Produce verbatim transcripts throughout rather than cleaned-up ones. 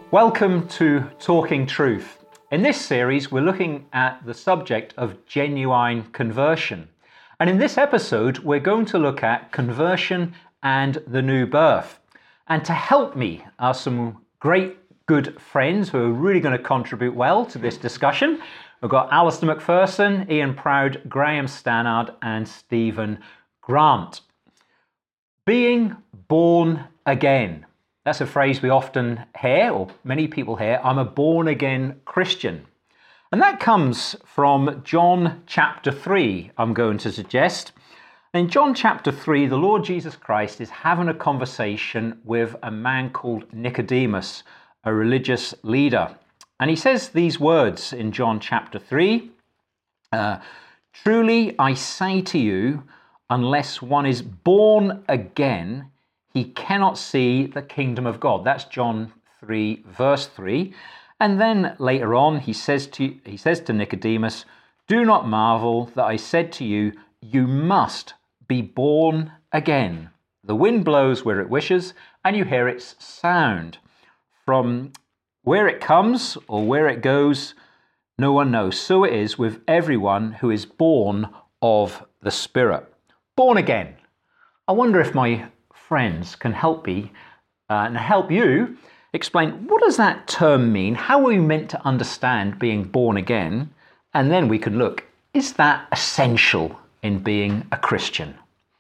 Welcome to Talking Truth. In this series, we're looking at the subject of genuine conversion. And in this episode, we're going to look at conversion and the new birth. And to help me are some great, good friends who are really going to contribute well to this discussion. We've got Alistair McPherson, Ian Proud, Graham Stannard, and Stephen Grant. Being born again. That's a phrase we often hear, or many people hear. I'm a born-again Christian. And that comes from John chapter three, I'm going to suggest. In John chapter three, the Lord Jesus Christ is having a conversation with a man called Nicodemus, a religious leader. And he says these words in John chapter three, uh, "Truly I say to you, unless one is born again, he cannot see the kingdom of God." That's John three, verse three. And then later on, he says to he says to Nicodemus, "Do not marvel that I said to you, you must be born again. The wind blows where it wishes, and you hear its sound. From where it comes or where it goes, no one knows. So it is with everyone who is born of the Spirit." Born again. I wonder if my friends can help me uh, and help you explain, what does that term mean? How are we meant to understand being born again? And then we can look, is that essential in being a Christian?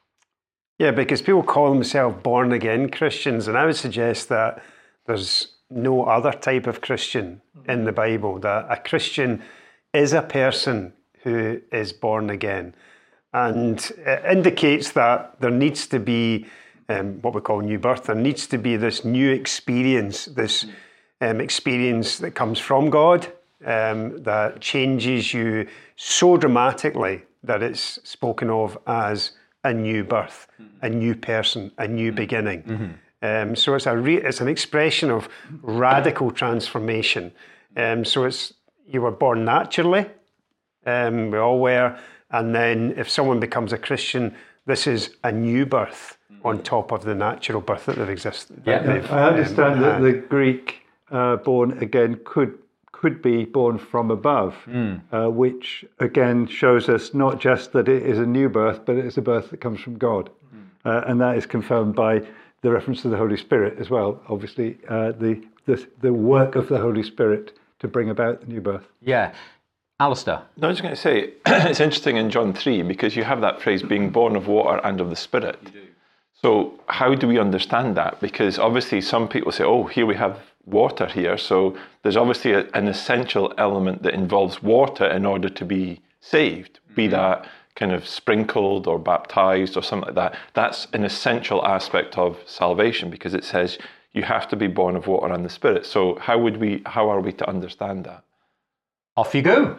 Yeah, because people call themselves born again Christians, and I would suggest that there's no other type of Christian in the Bible, that a Christian is a person who is born again. And it indicates that there needs to be Um, what we call new birth. There needs to be this new experience, this um, experience that comes from God, um, that changes you so dramatically that it's spoken of as a new birth, mm-hmm. a new person, a new mm-hmm. beginning. Mm-hmm. Um, so it's a re- it's an expression of radical transformation. Um, so it's you were born naturally, um, we all were, and then if someone becomes a Christian, this is a new birth on top of the natural birth that they've existed. Yeah, they've, I understand um, that the Greek uh, born again could could be born from above, mm. uh, which again shows us not just that it is a new birth, but it is a birth that comes from God, mm. uh, and that is confirmed by the reference to the Holy Spirit as well. Obviously, uh, the, the the work of the Holy Spirit to bring about the new birth. Yeah. Alistair? No, I was going to say, it's interesting in John three, because you have that phrase, being born of water and of the Spirit. You do. So how do we understand that? Because obviously some people say, oh, here we have water here. So there's obviously a, an essential element that involves water in order to be saved, be mm-hmm. that kind of sprinkled or baptized or something like that. That's an essential aspect of salvation, because it says you have to be born of water and the Spirit. So how would we? How are we to understand that? Off you go.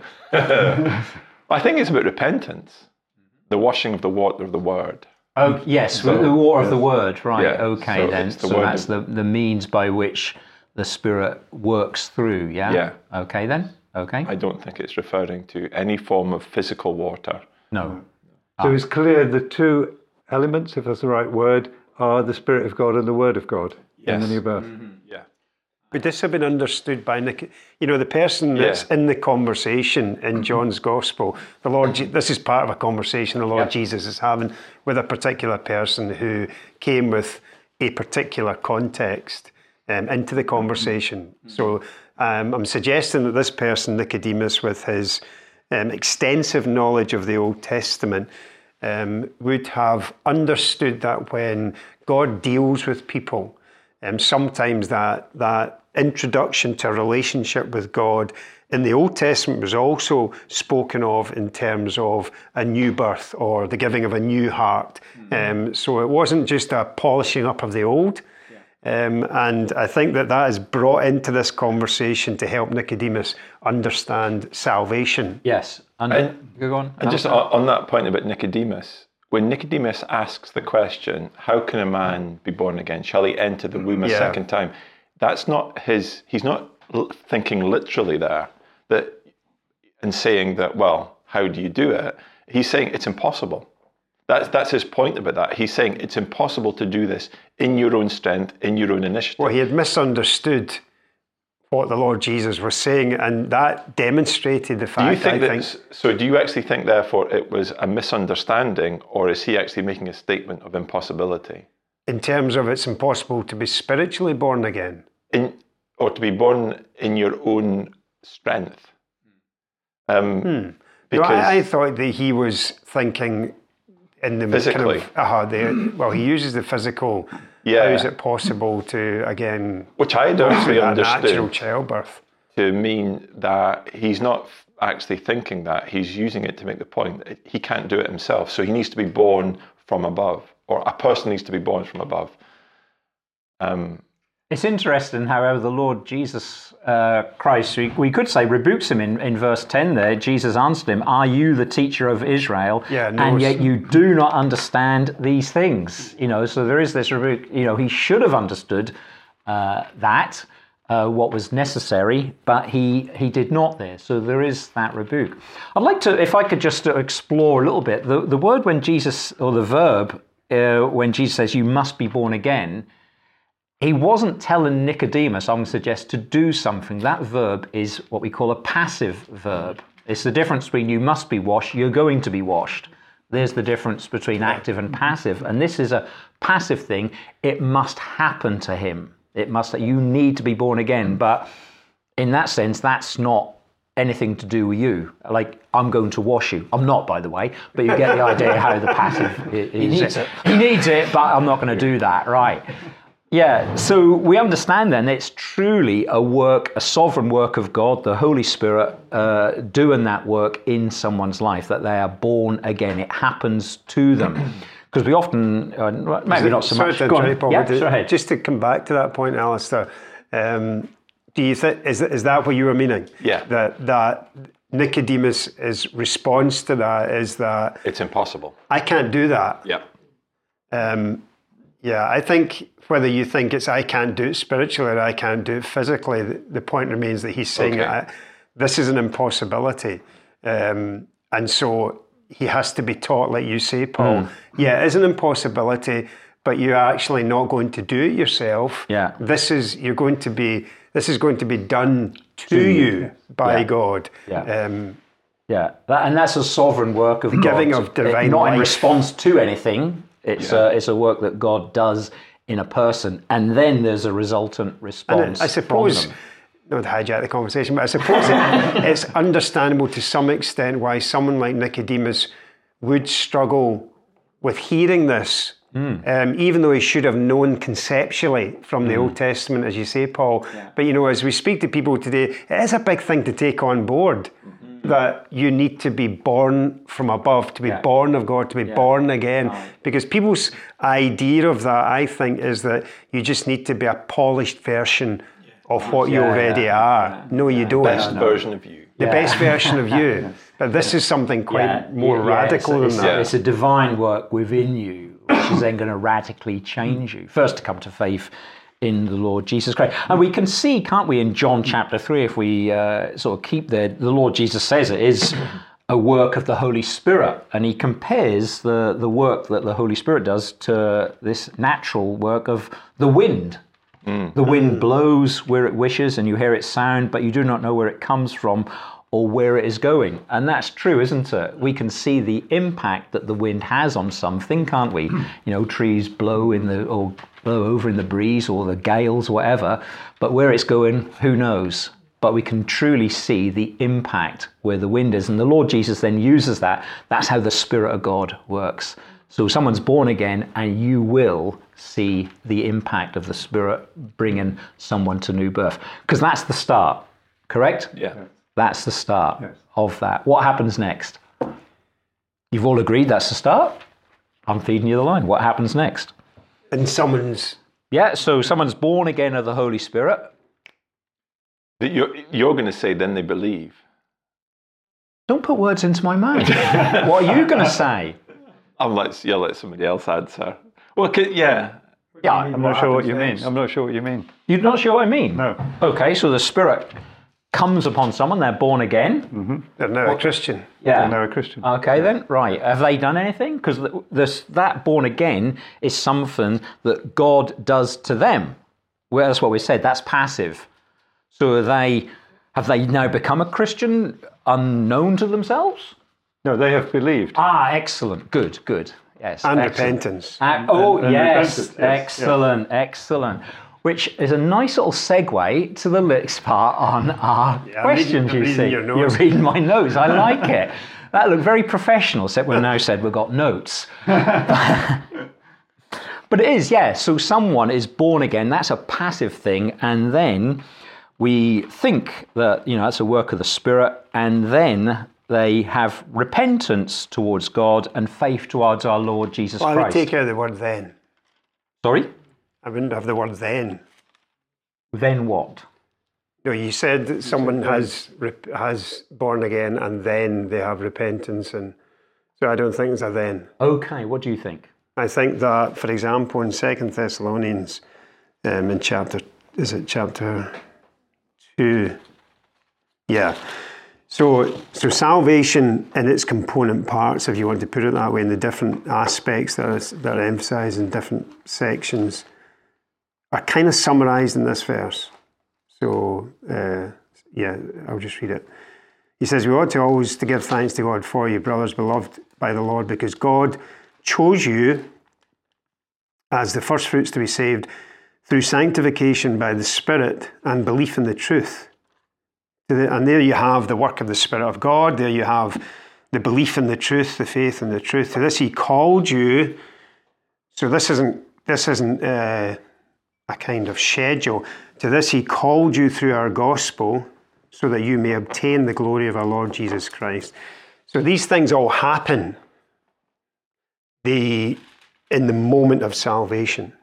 I think it's about repentance, the washing of the water of the Word. Oh, yes, so, the water yes. of the Word, right, yeah, okay so then. The so that's of, the, the means by which the Spirit works through, yeah? Yeah. Okay then, okay. I don't think it's referring to any form of physical water. No. So ah. it's clear the two elements, if that's the right word, are the Spirit of God and the Word of God yes. in the new birth. Mm-hmm. Yeah. Would this have been understood by, Nick? You know, the person that's yeah. in the conversation in John's Gospel, the Lord, this is part of a conversation the Lord yeah. Jesus is having with a particular person who came with a particular context um, into the conversation. Mm-hmm. So um, I'm suggesting that this person, Nicodemus, with his um, extensive knowledge of the Old Testament, um, would have understood that when God deals with people, um, sometimes that that introduction to a relationship with God in the Old Testament was also spoken of in terms of a new birth or the giving of a new heart. Mm-hmm. Um, so it wasn't just a polishing up of the old. Yeah. Um, and I think that that is brought into this conversation to help Nicodemus understand salvation. Yes. And, and go on. And just on, on that point about Nicodemus, when Nicodemus asks the question, how can a man be born again? Shall he enter the womb a yeah. second time? That's not his, he's not thinking literally there, that and saying that, well, how do you do it? He's saying it's impossible. That's that's his point about that. He's saying it's impossible to do this in your own strength, in your own initiative. Well, he had misunderstood what the Lord Jesus was saying, and that demonstrated the fact. Do you think I that? think, So, do you actually think, therefore, it was a misunderstanding, or is he actually making a statement of impossibility? in terms of it's impossible to be spiritually born again. In, or to be born in your own strength? Um, Hmm. Because No, I, I thought that he was thinking in the Physically. kind of uh, the well, he uses the physical. Yeah. How is it possible to again? which I go don't through really that natural understood childbirth. to mean that he's not actually thinking that, he's using it to make the point that he can't do it himself, so he needs to be born from above, or a person needs to be born from above. Um, It's interesting, however, the Lord Jesus uh, Christ, we, we could say, rebukes him in, in verse ten there. Jesus answered him, "Are you the teacher of Israel? Yeah, no, and it's- yet you do not understand these things." You know, so there is this rebuke. You know, he should have understood uh, that, uh, what was necessary, but he, he did not there. So there is that rebuke. I'd like to, if I could just explore a little bit, the, the word when Jesus, or the verb, uh, when Jesus says, "You must be born again," he wasn't telling Nicodemus, I'm going to suggest, to do something. That verb is what we call a passive verb. It's the difference between you must be washed, you're going to be washed. There's the difference between active and passive. And this is a passive thing. It must happen to him. It must, you need to be born again. But in that sense, that's not anything to do with you. Like, I'm going to wash you. I'm not, by the way, but you get the idea how the passive is. He needs it. He needs it, but I'm not going to do that, right? Yeah, so we understand then it's truly a work, a sovereign work of God, the Holy Spirit uh, doing that work in someone's life, that they are born again. It happens to them. Because we often, uh, maybe not so Sorry much. to Go on. interrupt, Paul, Yeah, but go ahead. just to come back to that point, Alistair, um, do you think is is that what you were meaning? Yeah. That that Nicodemus' response to that is that it's impossible. I can't do that. Yeah. Um, yeah, I think whether you think it's I can't do it spiritually or I can't do it physically, the, the point remains that he's saying Okay. I, this is an impossibility. Um, and so he has to be taught, like you say, Paul. Yeah, it is an impossibility, but you're actually not going to do it yourself. Yeah. This is you're going to be this is going to be done to, you by Yeah. God. Yeah. Um, Yeah, that, and that's a sovereign work of giving God. of divine It- not in life. response to anything. It's a, it's a work that God does in a person, and then there's a resultant response. I suppose, from them. not to hijack the conversation, but I suppose it, it's understandable to some extent why someone like Nicodemus would struggle with hearing this, Mm. um, even though he should have known conceptually from the Old Testament, as you say, Paul. But you know, as we speak to people today, it is a big thing to take on board. That you need to be born from above, to be Yeah. born of God, to be born again. Because people's idea of that, I think, is that you just need to be a polished version of what you Yeah, already yeah. are. No, you don't. Best version of you. The Yeah. best version of you. But this is something quite Yeah, more yeah, radical it's, than it's, that. It's a divine work within you, which is then going to radically change you. First, to come to faith in the Lord Jesus Christ. And we can see, can't we, in John chapter three, if we uh, sort of keep there, the Lord Jesus says it is a work of the Holy Spirit. And he compares the, the work that the Holy Spirit does to this natural work of the wind. The wind blows where it wishes and you hear its sound, but you do not know where it comes from or where it is going. And that's true, isn't it? We can see the impact that the wind has on something, can't we? You know, trees blow in the or blow over in the breeze or the gales, whatever, but where it's going, who knows? But we can truly see the impact where the wind is. And the Lord Jesus then uses that. That's how the Spirit of God works. So someone's born again and you will see the impact of the Spirit bringing someone to new birth. Because that's the start, correct? Yeah. That's the start Yes. of that. What happens next? You've all agreed that's the start? I'm feeding you the line. What happens next? And someone's Yeah, so someone's born again of the Holy Spirit. That You're, you're going to say, then they believe. Don't put words into my mouth. What are you going to say? I'll let, you'll let somebody else answer. Well, c- yeah. Yeah, I'm not sure what happens you next? mean. I'm not sure what you mean. You're not sure what I mean? No. Okay, so the Spirit comes upon someone, they're born again. they're now a Christian. Yeah. They're a Christian. Okay then, right. Have they done anything? Because this that born again is something that God does to them. Well, that's what we said. That's passive. So are they, have they now become a Christian unknown to themselves? No, they have believed. Ah, excellent. Good, good. Yes. And excellent. repentance. Uh, oh, and yes. repentance, yes, Excellent, excellent. Which is a nice little segue to the next part on our Yeah, I'm questions, reading- I'm you reading see. your notes. You're reading my notes. I like it. That looked very professional, except we've now said we've got notes. But it is, yeah. So someone is born again. That's a passive thing. And then we think that, you know, that's a work of the Spirit. And then they have repentance towards God and faith towards our Lord Jesus Well, I would Christ. take out the word then. Sorry? I wouldn't have the word then. Then what? No, you said that someone has rep- has born again and then they have repentance, and so I don't think there's a then. Okay, what do you think? I think that, for example, in Second Thessalonians, um, in chapter, is it chapter two? Yeah. So, so salvation in its component parts, if you want to put it that way, in the different aspects that are, that are emphasised in different sections, are kind of summarised in this verse. So, uh, yeah, I'll just read it. He says, we ought to always to give thanks to God for you, brothers beloved by the Lord, because God chose you as the first fruits to be saved through sanctification by the Spirit and belief in the truth. And there you have the work of the Spirit of God. There you have the belief in the truth, the faith in the truth. To this He called you. So this isn't this isn't uh, a kind of schedule. To this He called you through our gospel, so that you may obtain the glory of our Lord Jesus Christ. So these things all happen the in the moment of salvation.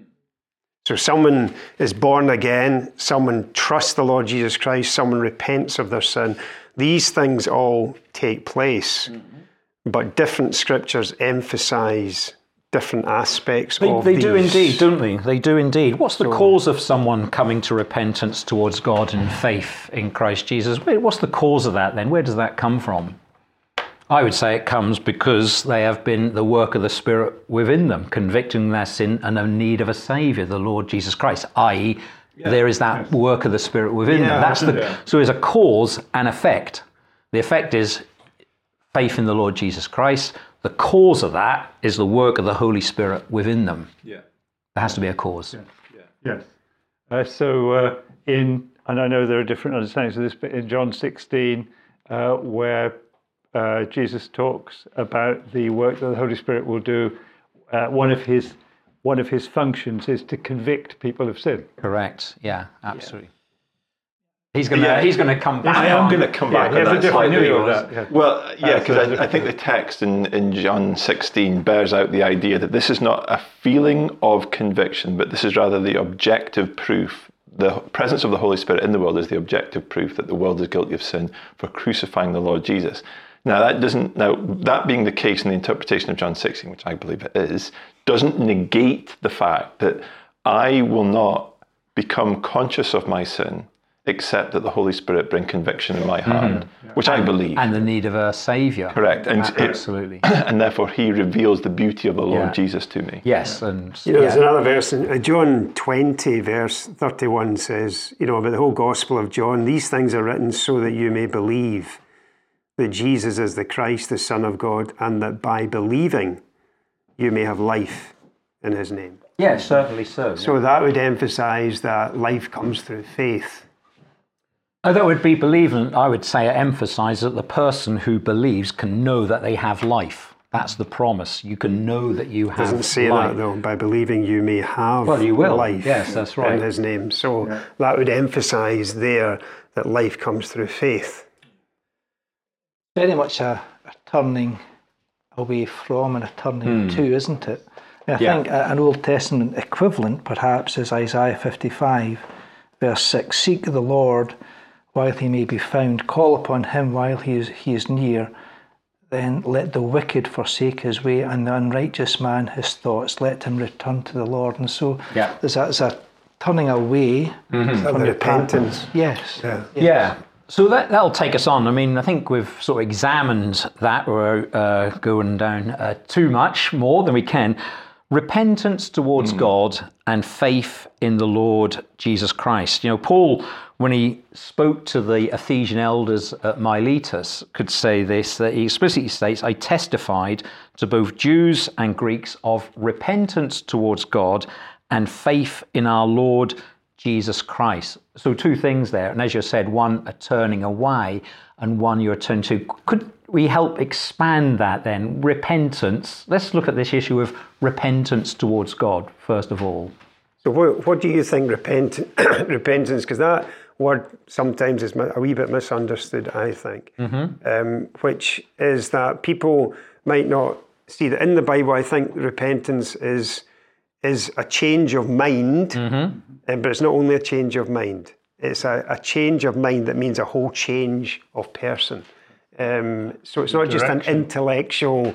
So someone is born again, someone trusts the Lord Jesus Christ, someone repents of their sin. These things all take place, mm-hmm. but different scriptures emphasize different aspects They, of they these. do indeed, don't they? They do indeed. What's the So- cause of someone coming to repentance towards God and faith in Christ Jesus? Wait, what's the cause of that then? Where does that come from? I would say it comes because they have been the work of the Spirit within them, convicting their sin and their need of a Saviour, the Lord Jesus Christ, that is, yeah. there is that yes. work of the Spirit within Yeah. them. That's the Yeah. So there's a cause and effect. The effect is faith in the Lord Jesus Christ. The cause of that is the work of the Holy Spirit within them. Yeah. There has to be a cause. Yeah. Yeah. Yes. Uh, so uh, in, and I know there are different understandings of this, but in John sixteen, uh, where Uh, Jesus talks about the work that the Holy Spirit will do. Uh, one of his one of his functions is to convict people of sin. Correct. Yeah, absolutely. Yeah. He's gonna Yeah. he's gonna come back. I am on. going to come Yeah, back he on has a that different slightly. view of that, yeah. Well, yeah, because That's a I, I think the text in, in John sixteen bears out the idea that this is not a feeling of conviction, but this is rather the objective proof. The presence of the Holy Spirit in the world is the objective proof that the world is guilty of sin for crucifying the Lord Jesus. Now that doesn't now that being the case in the interpretation of John sixteen, which I believe it is, doesn't negate the fact that I will not become conscious of my sin except that the Holy Spirit bring conviction in my heart, mm-hmm. which I believe. And the need of a Saviour. Correct. And absolutely. It, and therefore he reveals the beauty of the Lord Yeah. Jesus to me. Yes, and You know, yeah. there's another verse in uh, John twenty, verse thirty-one says, you know, about the whole Gospel of John, these things are written so that you may believe that Jesus is the Christ, the Son of God, and that by believing you may have life in his name. Yes, certainly so. So that would emphasize that life comes through faith. Oh, that would be believing. I would say emphasize that the person who believes can know that they have life. That's the promise. You can know that you have Doesn't say life. that though. By believing you may have Well, you will. life Yes, that's right. in his name. So yeah. that would emphasize there that life comes through faith. Very much a, a turning away from and a turning Hmm. to, isn't it? And I Yeah. think a- an Old Testament equivalent perhaps is Isaiah fifty-five, verse six. Seek the Lord while he may be found. Call upon him while he is, he is near. Then let the wicked forsake his way and the unrighteous man his thoughts. Let him return to the Lord. And so Yeah. there's, a, there's a turning away And from the path. repentance. Yes. Yeah. Yeah. So that, that'll take us on. I mean, I think we've sort of examined that. We're uh, going down uh, too much more than we can. repentance towards mm. God and faith in the Lord Jesus Christ. You know, Paul, when he spoke to the Ephesian elders at Miletus, could say this, that he explicitly states, I testified to both Jews and Greeks of repentance towards God and faith in our Lord Jesus Christ. So two things there. And as you said, one, a turning away, and one you're turning to. Could we help expand that then? Repentance. Let's look at this issue of repentance towards God, first of all. So what, what do you think repent, repentance, because that word sometimes is a wee bit misunderstood, I think, mm-hmm. um, which is that people might not see that in the Bible. I think repentance is is a change of mind, mm-hmm. um, but it's not only a change of mind. It's a, a change of mind that means a whole change of person. Um, so it's not Direction. just an intellectual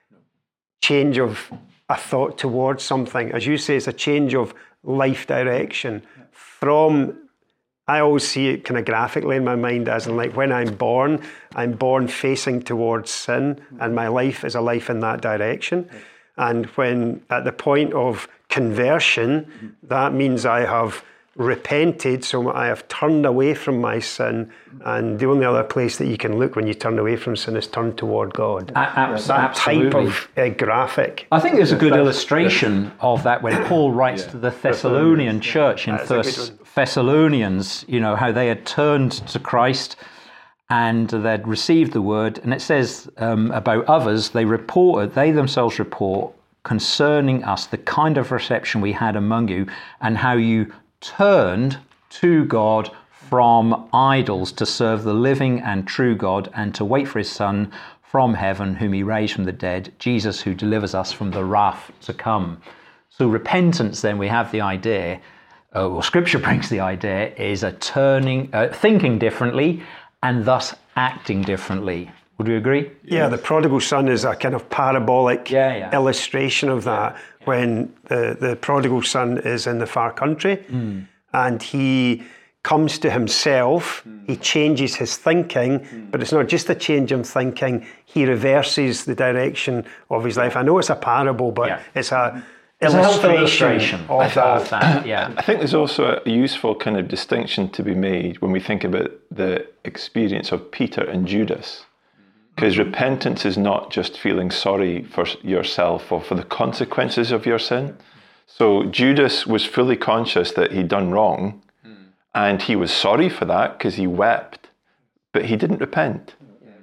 change of a thought towards something. As you say, it's a change of life direction from, I always see it kind of graphically in my mind as in like when I'm born, I'm born facing towards sin, and my life is a life in that direction. And when at the point of conversion, that means I have repented, so I have turned away from my sin, and the only other place that you can look when you turn away from sin is turn toward God. A- abs- that absolutely. type of uh, graphic. I think there's a good illustration of that when Paul writes yeah. to the Thessalonian church in First Thessalonians, you know, how they had turned to Christ and they'd received the word, and it says um, about others, they reported, they themselves report concerning us the kind of reception we had among you, and how you turned to God from idols to serve the living and true God, and to wait for his Son from heaven, whom he raised from the dead, Jesus, who delivers us from the wrath to come. So repentance, then, we have the idea, uh, well, Scripture brings the idea, is a turning, uh, thinking differently, and thus acting differently. Would you agree? Yeah, the prodigal son is a kind of parabolic yeah, yeah. illustration of that. Yeah. When the, the prodigal son is in the far country mm. and he comes to himself, mm. he changes his thinking, mm. but it's not just a change in thinking, he reverses the direction of his life. I know it's a parable, but yeah. it's a It's illustration, a illustration of, of that. that. Yeah. I think there's also a useful kind of distinction to be made when we think about the experience of Peter and Judas. Because repentance is not just feeling sorry for yourself or for the consequences of your sin. So Judas was fully conscious that he'd done wrong, and he was sorry for that because he wept, but he didn't repent.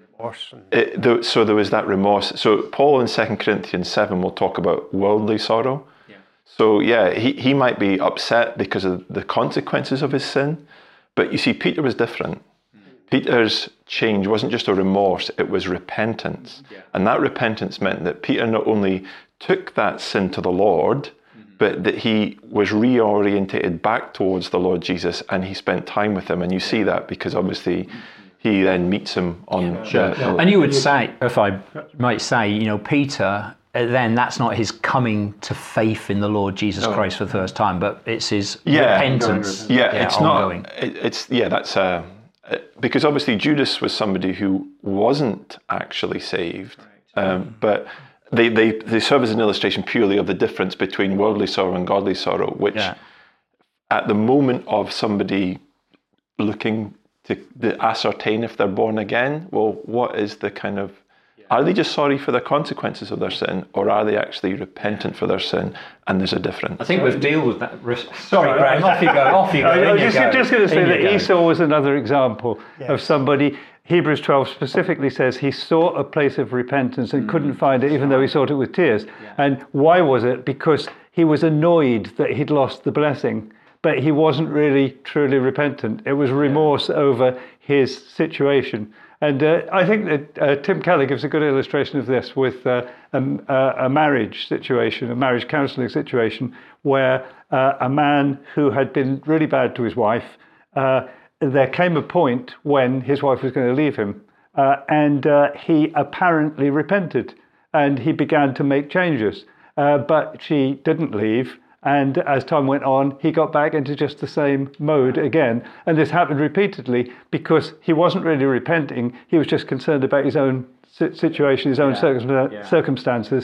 It, the, so there was that remorse. So Paul in Second Corinthians seven will talk about worldly sorrow. Yeah. So yeah, he, he might be upset because of the consequences of his sin, but you see, Peter was different. Mm. Peter's change wasn't just a remorse, it was repentance. Yeah. And that repentance meant that Peter not only took that sin to the Lord, mm-hmm. but that he was reorientated back towards the Lord Jesus, and he spent time with him. And you see that because obviously mm-hmm. he then meets him on yeah, sure. the, and you would say, if I might say, you know, Peter, then that's not his coming to faith in the Lord Jesus no. Christ for the first time, but it's his yeah, repentance. Yeah, yeah, it's ongoing. not. It, it's yeah, that's uh, because obviously Judas was somebody who wasn't actually saved, um, but they, they they serve as an illustration purely of the difference between worldly sorrow and godly sorrow, which yeah. at the moment of somebody looking to ascertain if they're born again, well, what is the kind of, are they just sorry for the consequences of their sin, or are they actually repentant for their sin? And there's a difference. I think we've dealt with that. Sorry, Graham, off you go, off you go. I was just, go. just going to say in that Esau was another example yes. of somebody. Hebrews twelve specifically says he sought a place of repentance and mm. couldn't find it, even though he sought it with tears. Yeah. And why was it? Because he was annoyed that he'd lost the blessing. But he wasn't really truly repentant. It was remorse yeah. over his situation. And uh, I think that uh, Tim Keller gives a good illustration of this with uh, a, a marriage situation, a marriage counselling situation, where uh, a man who had been really bad to his wife, uh, there came a point when his wife was going to leave him, uh, and uh, he apparently repented, and he began to make changes. Uh, but she didn't leave. And as time went on, he got back into just the same mode again. And this happened repeatedly because he wasn't really repenting. He was just concerned about his own situation, his own yeah. Circum- yeah. circumstances.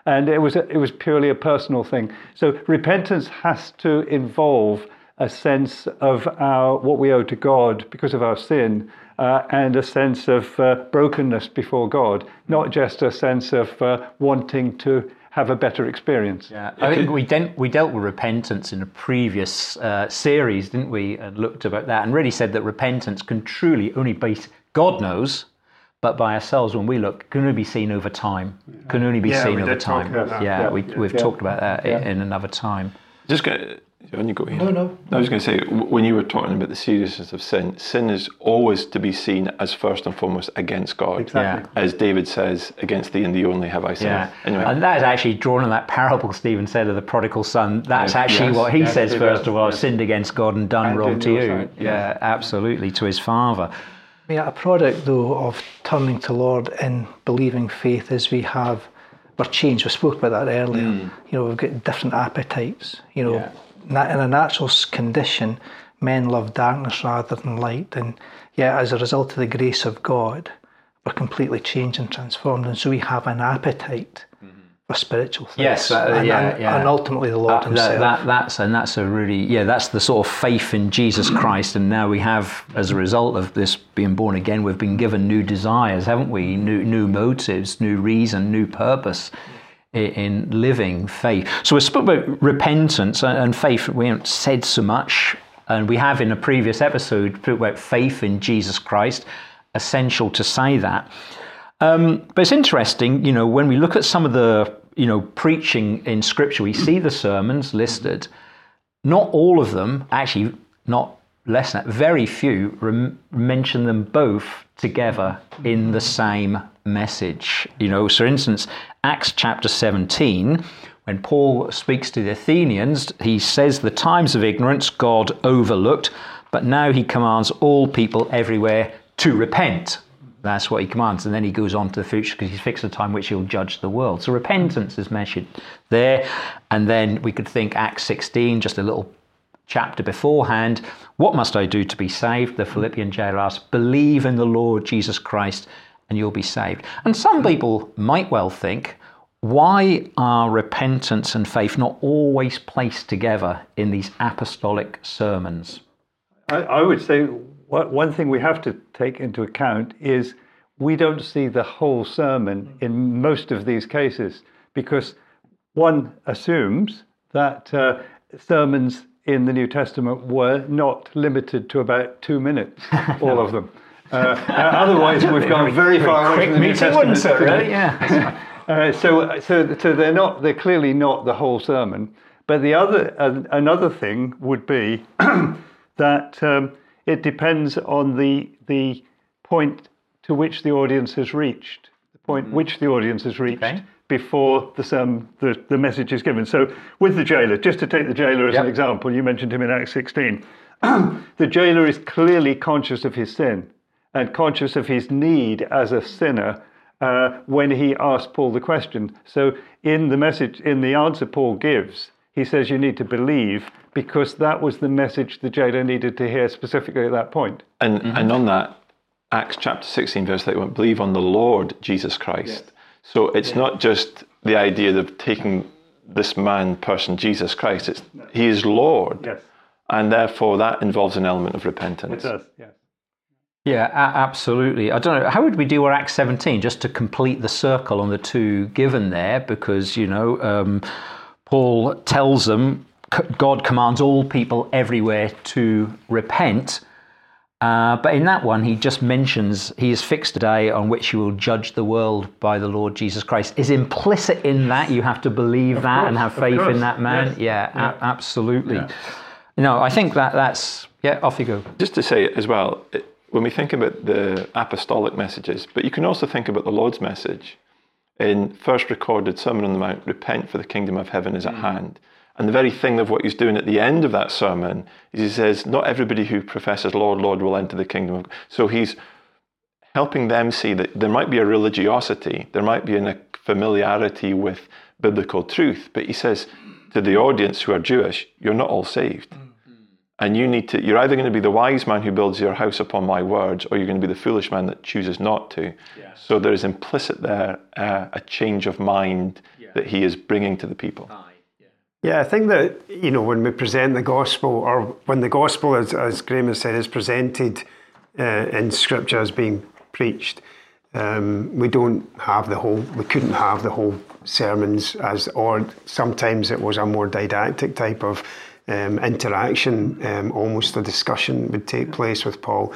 and it was a, it was purely a personal thing. So repentance has to involve a sense of our what we owe to God because of our sin, uh, and a sense of uh, brokenness before God, not just a sense of uh, wanting to have a better experience. Yeah, I think we dealt we dealt with repentance in a previous uh, series, didn't we? And looked about that, and really said that repentance can truly only be, God knows, but by ourselves when we look, can only be seen over time. Can only be Yeah, seen we over did talk time. about that. Yeah, Yeah, we, yeah, we've yeah. talked about that Yeah. in another time. Just going on you go, Ian. No, no. I was going to say, w- when you were talking about the seriousness of sin, sin is always to be seen as first and foremost against God. Exactly. As David says, against thee and thee only have I sinned. Yeah, Anyway, and that is actually drawn on that parable Stephen said of the prodigal son. That's Yeah. actually Yes, what he yes, says he first does, of all. I've yes. sinned against God and done And wrong in to your you. sight, Yeah, yes. absolutely, to his father. Yeah, a product though of turning to Lord in believing faith is we have we're changed. We spoke about that earlier. You know, we've got different appetites. You know, Yeah. na- in a natural s- condition, men love darkness rather than light, and yet as a result of the grace of God, we're completely changed and transformed, and so we have an appetite for spiritual things. Yes, uh, and, yeah, and, yeah. and ultimately the Lord Uh, Himself. that, that, that's and that's a really yeah that's the sort of faith in Jesus Christ, and now we have, as a result of this being born again, we've been given new desires, haven't we? New new motives, new reason, new purpose in, in living faith. So we spoke about repentance and, and faith. We haven't said so much, and we have in a previous episode spoke about faith in Jesus Christ. Essential to say that. Um, but it's interesting, you know, when we look at some of the, you know, preaching in Scripture, we see the sermons listed. Not all of them, actually, not less than that, very few rem- mention them both together in the same message. You know, so for instance, Acts chapter seventeen, when Paul speaks to the Athenians, he says the times of ignorance God overlooked, but now he commands all people everywhere to repent. That's what he commands. And then he goes on to the future because he's fixed the time which he'll judge the world. So repentance is mentioned there. And then we could think Acts sixteen, just a little chapter beforehand. What must I do to be saved? The Philippian jailer asks, believe in the Lord Jesus Christ and you'll be saved. And some people might well think, why are repentance and faith not always placed together in these apostolic sermons? I, I would say what, one thing we have to take into account is we don't see the whole sermon in most of these cases, because one assumes that uh, sermons in the New Testament were not limited to about two minutes, all of them. Uh, otherwise, we've gone very far away from the New Testament. Wouldn't it, really? Yeah. Uh, so, so, so they're not. They're clearly not the whole sermon. But the other, uh, another thing would be that um, it depends on the the point to which the audience has reached, the point mm-hmm. which the audience has reached Okay. before the um, the the message is given. So, with the jailer, just to take the jailer as Yep. an example, you mentioned him in Acts sixteen. The jailer is clearly conscious of his sin and conscious of his need as a sinner. Uh, when he asked Paul the question. So in the message, in the answer Paul gives, he says you need to believe, because that was the message the jailer needed to hear specifically at that point. And mm-hmm. and on that, Acts chapter sixteen, verse thirty-one, believe on the Lord Jesus Christ. Yes. So it's yeah. not just the idea of taking this man, person, Jesus Christ. It's no. He is Lord. Yes. And therefore that involves an element of repentance. It does, yes. Yeah, a- absolutely. I don't know, how would we do with Acts seventeen, just to complete the circle on the two given there? Because, you know, um, Paul tells them, God commands all people everywhere to repent. Uh, but in that one, he just mentions he has fixed a day on which he will judge the world by the Lord Jesus Christ. Is implicit in that you have to believe of that course, and have faith in that man? Yes. Yeah, yeah. A- absolutely. Yeah. No, I think that that's, yeah, off you go. Just to say it as well, it, when we think about the apostolic messages, but you can also think about the Lord's message. In first recorded Sermon on the Mount, repent for the kingdom of heaven is at mm. hand. And the very thing of what he's doing at the end of that sermon is he says, not everybody who professes Lord, Lord will enter the kingdom of God. So he's helping them see that there might be a religiosity, there might be a familiarity with biblical truth, but he says to the audience who are Jewish, you're not all saved. Mm. And you need to, you're either going to be the wise man who builds your house upon my words, or you're going to be the foolish man that chooses not to. Yeah. So there is implicit there uh, a change of mind, yeah. that he is bringing to the people. Yeah, I think that, you know, when we present the gospel, or when the gospel, as, as Graham has said, is presented uh, in Scripture as being preached, um, we don't have the whole, we couldn't have the whole sermons as, or sometimes it was a more didactic type of um, interaction, um, almost a discussion would take place with Paul.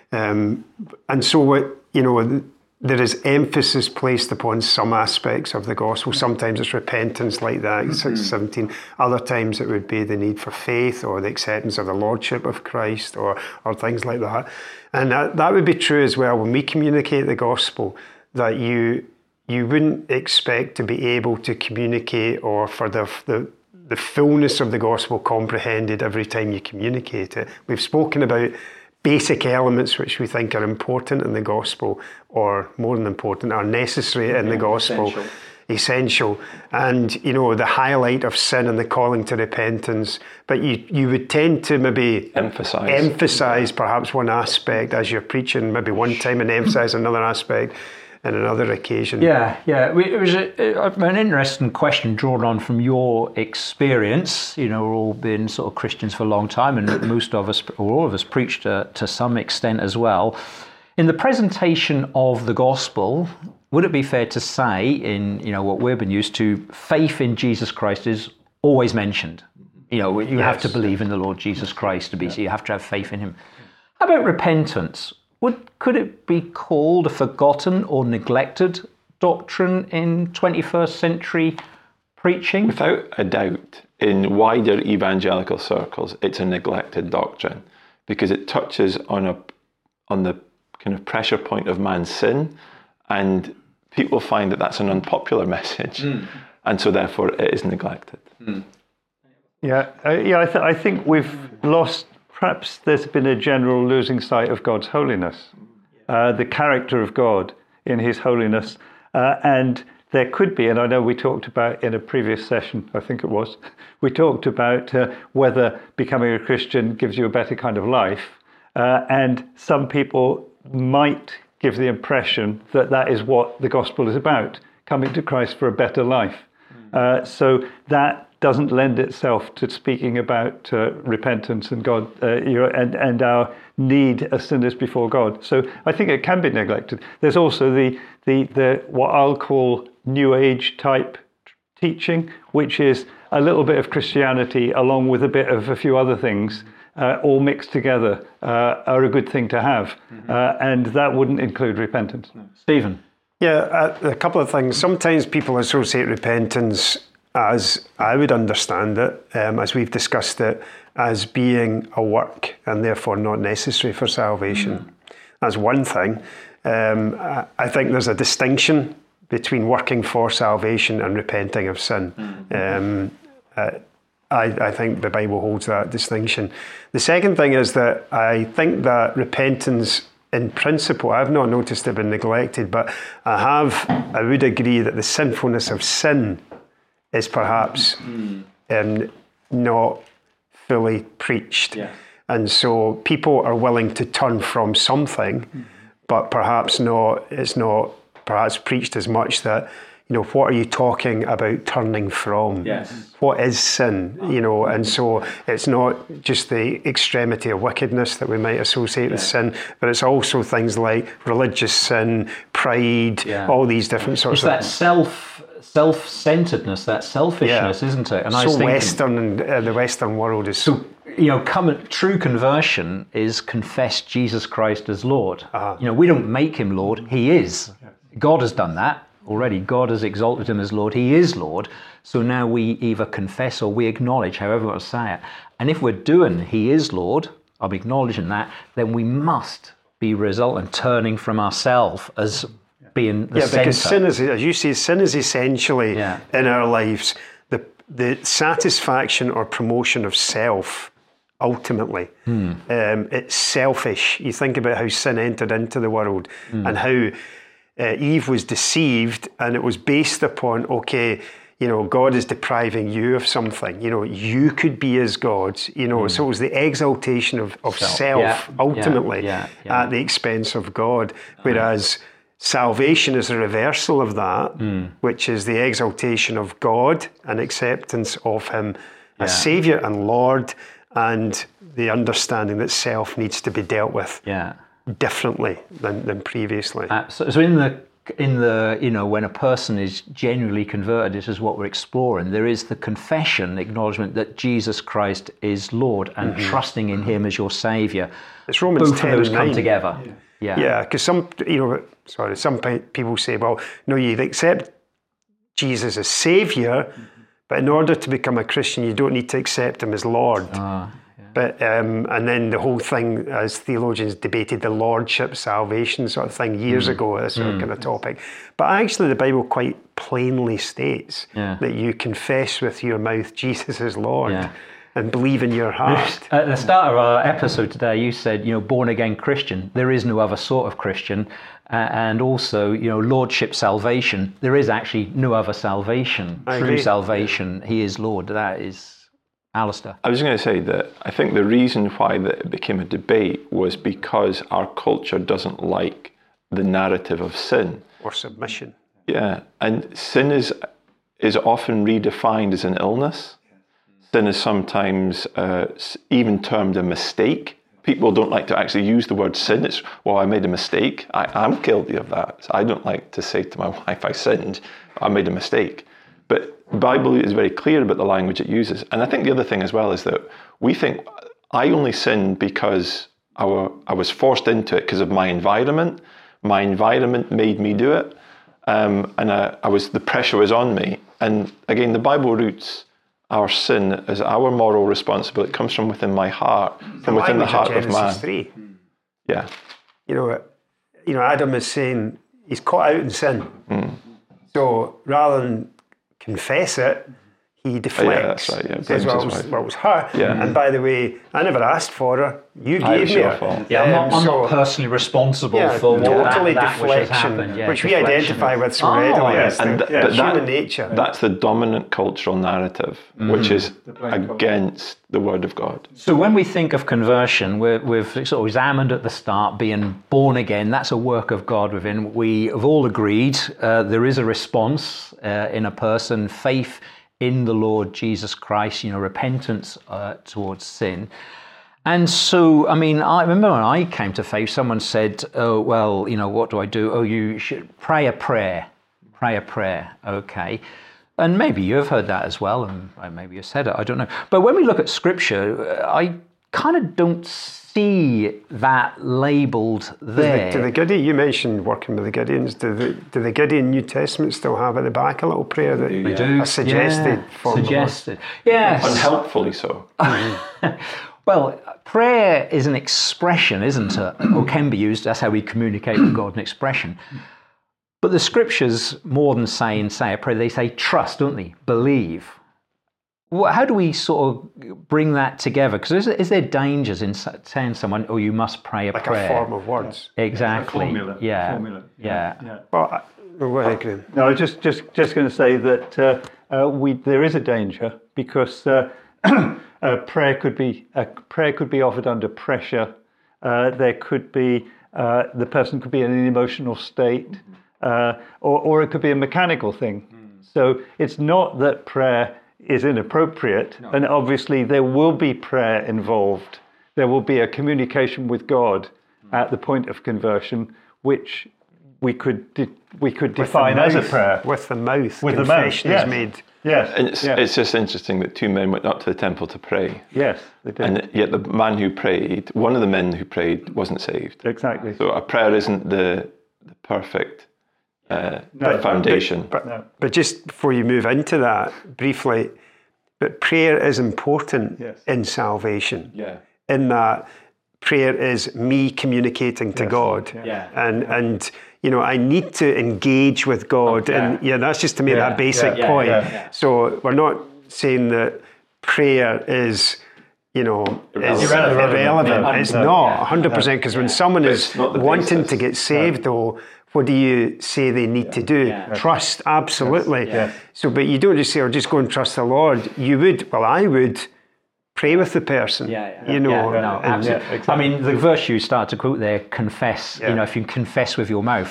Um, and so, what, you know, there is emphasis placed upon some aspects of the gospel. Sometimes it's repentance, like that, mm-hmm. six seventeen. Other times it would be the need for faith or the acceptance of the lordship of Christ, or or things like that. And that, that would be true as well when we communicate the gospel, that you you wouldn't expect to be able to communicate, or for the the the fullness of the gospel comprehended every time you communicate it. We've spoken about basic elements which we think are important in the gospel, or more than important, are necessary in yeah, the gospel, essential. essential. And, you know, the highlight of sin and the calling to repentance. But you, you would tend to maybe emphasize, emphasize perhaps one aspect as you're preaching, maybe one time, and emphasize another aspect on another occasion. Yeah, yeah. It was a, an interesting question drawn on from your experience. You know, we've all been sort of Christians for a long time, and most of us, or all of us, preached to, to some extent as well. In the presentation of the gospel, would it be fair to say, in you know what we've been used to, faith in Jesus Christ is always mentioned? You know, you yes. have to believe in the Lord Jesus Christ to be, yeah. so you have to have faith in him. How about repentance? Would, could it be called a forgotten or neglected doctrine in twenty-first century preaching? Without a doubt, in wider evangelical circles, it's a neglected doctrine, because it touches on a on the kind of pressure point of man's sin, and people find that that's an unpopular message, mm. and so therefore it is neglected. Mm. Yeah, uh, yeah. I, th- I think we've lost. Perhaps there's been a general losing sight of God's holiness, uh, the character of God in his holiness. Uh, and there could be, and I know we talked about in a previous session, I think it was, we talked about uh, whether becoming a Christian gives you a better kind of life. Uh, and some people might give the impression that that is what the gospel is about, coming to Christ for a better life. Uh, so that doesn't lend itself to speaking about uh, repentance and God uh, you know, and, and our need as sinners before God. So I think it can be neglected. There's also the the the what I'll call New Age type teaching, which is a little bit of Christianity along with a bit of a few other things, uh, all mixed together, uh, are a good thing to have, mm-hmm. uh, and that wouldn't include repentance. Stephen. Yeah, uh, a couple of things. Sometimes people associate repentance, as I would understand it, um, as we've discussed it, as being a work and therefore not necessary for salvation. Mm. That's one thing. Um, I, I think there's a distinction between working for salvation and repenting of sin. Mm. Um, uh, I, I think the Bible holds that distinction. The second thing is that I think that repentance, in principle, I've not noticed it been neglected, but I have, I would agree that the sinfulness of sin is perhaps mm. um, not fully preached. Yeah. And so people are willing to turn from something, mm. but perhaps not, it's not perhaps preached as much that, you know, what are you talking about turning from? Yes. What is sin? You know, and so it's not just the extremity of wickedness that we might associate yeah. with sin, but it's also things like religious sin, pride, yeah. all these different sorts it's of... It's that self... self-centeredness, that selfishness, yeah. isn't it? And so I was thinking, Western, uh, the Western world is so. You know, come, true conversion is confess Jesus Christ as Lord. Uh-huh. You know, we don't make him Lord; he is. God has done that already. God has exalted him as Lord. He is Lord. So now we either confess or we acknowledge, however we want to say it. And if we're doing He is Lord, I'm acknowledging that, then we must be resultant turning from ourselves as being the yeah, center. Because sin is, as you say, sin is essentially yeah. in our lives the the satisfaction or promotion of self. Ultimately, hmm. um, it's selfish. You think about how sin entered into the world hmm. and how uh, Eve was deceived, and it was based upon okay. You know, God is depriving you of something. You know, you could be as God. You know, mm. so it was the exaltation of, of self, self yeah. ultimately, yeah. Yeah. Yeah. at the expense of God. Whereas salvation is a reversal of that, mm. which is the exaltation of God and acceptance of him as yeah. Saviour and Lord, and the understanding that self needs to be dealt with yeah. differently than, than previously. Uh, so, so in the in the you know when a person is genuinely converted, this is what we're exploring. There is the confession, acknowledgement that Jesus Christ is Lord, and mm-hmm. trusting in Him as your Saviour. It's Romans Both ten of those and come nine. together. Yeah. Yeah, yeah, because some, you know, sorry, some people say, well, no, you accept Jesus as Saviour, mm-hmm. but in order to become a Christian, you don't need to accept him as Lord. Ah, yeah. But um, and then the whole thing, as theologians debated the lordship salvation sort of thing years mm. ago, this sort mm. of kind of topic. But actually, the Bible quite plainly states yeah. that you confess with your mouth Jesus is Lord. Yeah. And believe in your heart. At the start of our episode today, you said, you know, born again Christian. There is no other sort of Christian, uh, and also, you know, lordship salvation. There is actually no other salvation. I True agree. salvation. He is Lord. That is Alistair. I was going to say that I think the reason why that it became a debate was because our culture doesn't like the narrative of sin or submission. Yeah, and sin is is often redefined as an illness. Sin is sometimes uh, even termed a mistake. People don't like to actually use the word sin. It's, well, I made a mistake. I, I'm guilty of that. So I don't like to say to my wife, I sinned, I made a mistake. But the Bible is very clear about the language it uses. And I think the other thing as well is that we think I only sinned because I, were, I was forced into it because of my environment. My environment made me do it. Um, and I, I was the pressure was on me. And again, the Bible roots our sin as our moral responsibility. It comes from within my heart, from the within the heart of, of man. three. Yeah. You know, you know, Adam is saying he's caught out in sin. Mm. So rather than confess it, he deflects. Oh, yeah, that's right. Yeah, says, well, it was, well, it was her. Yeah. And by the way, I never asked for her. You I gave me your her. fault. Yeah, I'm not, I'm Um, so- not personally responsible Yeah, for what totally that, that which has deflection, happened. Yeah, which we deflection identify of- with so Oh, readily yeah. as the, And th- yeah, but that- human nature. That's the dominant cultural narrative, which is against the Word of God. So when we think of conversion, we're, we've sort of examined at the start being born again. That's a work of God within. We have all agreed uh, there is a response uh, in a person, faith in the Lord Jesus Christ, you know, repentance uh, towards sin. And so, I mean, I remember when I came to faith, someone said, oh, well, you know, what do I do? Oh, you should pray a prayer. Pray a prayer. Okay. And maybe you've heard that as well, and maybe you said it, I don't know. But when we look at Scripture, I kind of don't see that labelled there. Do the, do the Gideon, you mentioned working with the Gideons, do the, do the Gideon New Testament still have at the back a little prayer that They do. a suggested Yeah, form of suggested. Yes. Unhelpfully so. Well, prayer is an expression, isn't it? Or can be used. That's how we communicate with God, an expression. But the Scriptures, more than saying, say a prayer, they say trust, don't they? Believe. Well, how do we sort of bring that together? Because is, is there dangers in saying someone, oh, you must pray a like prayer? a form of words. Exactly. A formula. Yeah. Formula. Yeah. yeah. Well, I, go ahead, Graham. No, I was just just just going to say that uh, uh, we there is a danger because uh, a prayer could be a prayer could be offered under pressure. Uh, there could be uh, the person could be in an emotional state, uh, or or it could be a mechanical thing. Mm. So it's not that prayer is inappropriate, no. And obviously there will be prayer involved. There will be a communication with God mm. at the point of conversion, which we could de- we could define mouth, as a prayer with the mouth. with the confession mouth. Yes. is made. Yes, And it's, yes. it's just interesting that two men went up to the temple to pray. Yes, they did. And yet the man who prayed, one of the men who prayed, wasn't saved. Exactly. So a prayer isn't the, the perfect uh, No, foundation. But, No. but just before you move into that, briefly, but prayer is important Yes. in salvation. Yeah. In that prayer is me communicating to Yes. God. Yeah. Yeah. And and you know, I need to engage with God. Okay. And yeah, that's just to make Yeah. that basic Yeah, point. yeah, yeah. So we're not saying that prayer is, you know, is Irrelevant. irrelevant. No, It's no, not yeah. one hundred percent, because when someone But is it's not the wanting basis. to get saved, though, what do you say they need to do? Yeah. Trust, absolutely. Yes. So, but you don't just say, or just go and trust the Lord. You would, well, I would pray with the person. Yeah, yeah. You know, Yeah, no, and- absolutely. yeah, exactly. I mean, the verse you start to quote there, confess. Yeah. You know, if you confess with your mouth,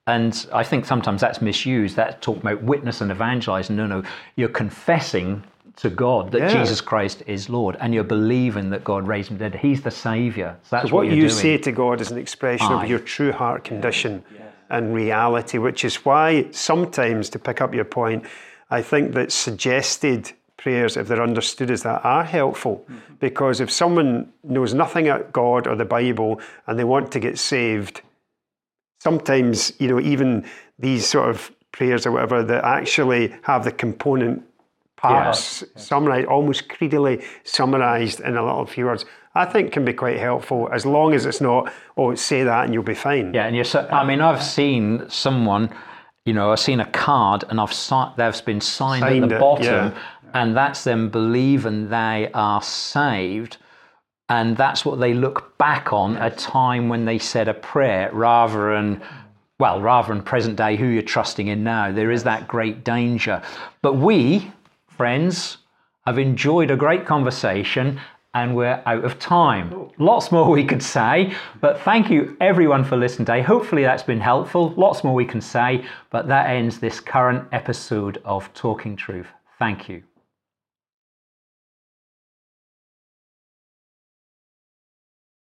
And I think sometimes that's misused. That's talking about witness and evangelizing. No, no, you're confessing to God that Yeah. Jesus Christ is Lord, and you're believing that God raised him dead. He's the Saviour. So that's So what what, you're you doing. say to God is an expression Aye. of your true heart condition and reality, which is why sometimes, to pick up your point, I think that suggested prayers, if they're understood as that, are helpful. Mm-hmm. Because if someone knows nothing about God or the Bible and they want to get saved, sometimes, you know, even these sort of prayers or whatever that actually have the component parts Yeah. summarized, almost creedily summarized in a little few words, I think can be quite helpful, as long as it's not, oh, say that and you'll be fine. Yeah, and you're so, I mean, I've seen someone, you know, I've seen a card and I've si- they've been signed, Signed at the it, bottom, yeah. and that's them believing they are saved. And that's what they look back on, a time when they said a prayer, rather than, well, rather than present day, who you're trusting in now. There is that great danger. But we, friends, have enjoyed a great conversation, and we're out of time. Lots more we could say, but thank you everyone for listening today. Hopefully that's been helpful. Lots more we can say, but that ends this current episode of Talking Truth. Thank you.